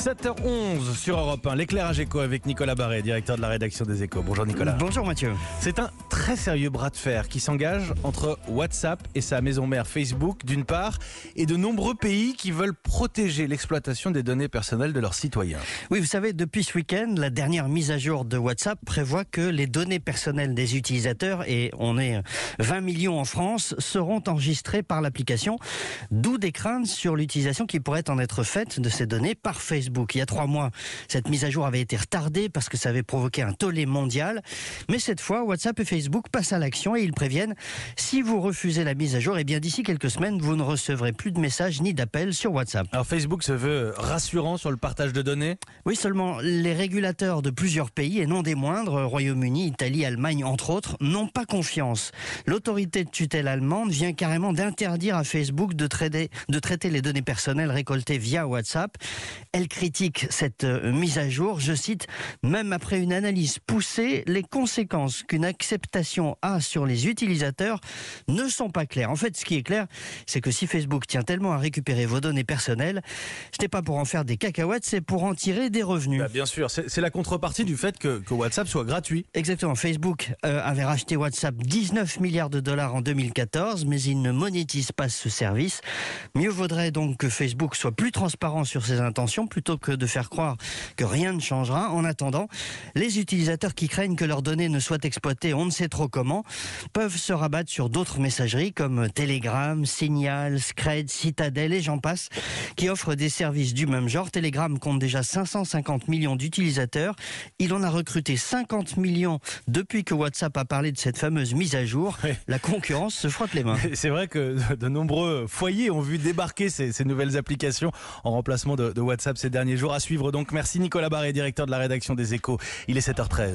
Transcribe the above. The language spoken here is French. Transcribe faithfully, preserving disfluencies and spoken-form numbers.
sept heures onze sur Europe un, l'éclairage éco avec Nicolas Barré, directeur de la rédaction des Échos. Bonjour Nicolas. Bonjour Mathieu. C'est un très sérieux bras de fer qui s'engage entre WhatsApp et sa maison mère Facebook d'une part et de nombreux pays qui veulent protéger l'exploitation des données personnelles de leurs citoyens. Oui, vous savez, depuis ce week-end, la dernière mise à jour de WhatsApp prévoit que les données personnelles des utilisateurs, et on est vingt millions en France, seront enregistrées par l'application, d'où des craintes sur l'utilisation qui pourrait en être faite de ces données par Facebook. Il y a trois mois, cette mise à jour avait été retardée parce que ça avait provoqué un tollé mondial. Mais cette fois, WhatsApp et Facebook passent à l'action et ils préviennent, si vous refusez la mise à jour, eh bien d'ici quelques semaines, vous ne recevrez plus de messages ni d'appels sur WhatsApp. Alors Facebook se veut rassurant sur le partage de données ? Oui, seulement les régulateurs de plusieurs pays, et non des moindres, Royaume-Uni, Italie, Allemagne, entre autres, n'ont pas confiance. L'autorité de tutelle allemande vient carrément d'interdire à Facebook de traiter, de traiter les données personnelles récoltées via WhatsApp. Elle critique cette euh, mise à jour, je cite, « Même après une analyse poussée, les conséquences qu'une acceptation a sur les utilisateurs ne sont pas claires. » En fait, ce qui est clair, c'est que si Facebook tient tellement à récupérer vos données personnelles, ce n'est pas pour en faire des cacahuètes, c'est pour en tirer des revenus. Bah bien sûr, c'est, c'est la contrepartie du fait que, que WhatsApp soit gratuit. Exactement. Facebook euh, avait racheté WhatsApp dix-neuf milliards de dollars en deux mille quatorze, mais il ne monétise pas ce service. Mieux vaudrait donc que Facebook soit plus transparent sur ses intentions plutôt que de faire croire que rien ne changera. En attendant, les utilisateurs qui craignent que leurs données ne soient exploitées on ne sait trop comment peuvent se rabattre sur d'autres messageries comme Telegram, Signal, Scred, Citadel et j'en passe, qui offrent des services du même genre. Telegram compte déjà cinq cent cinquante millions d'utilisateurs. Il en a recruté cinquante millions depuis que WhatsApp a parlé de cette fameuse mise à jour. Oui. La concurrence se frotte les mains. C'est vrai que de nombreux foyers ont vu débarquer ces, ces nouvelles applications en remplacement de, de WhatsApp ces derniers jours. À suivre donc. Merci Nicolas Barré, directeur de la rédaction des Échos. Il est sept heures treize.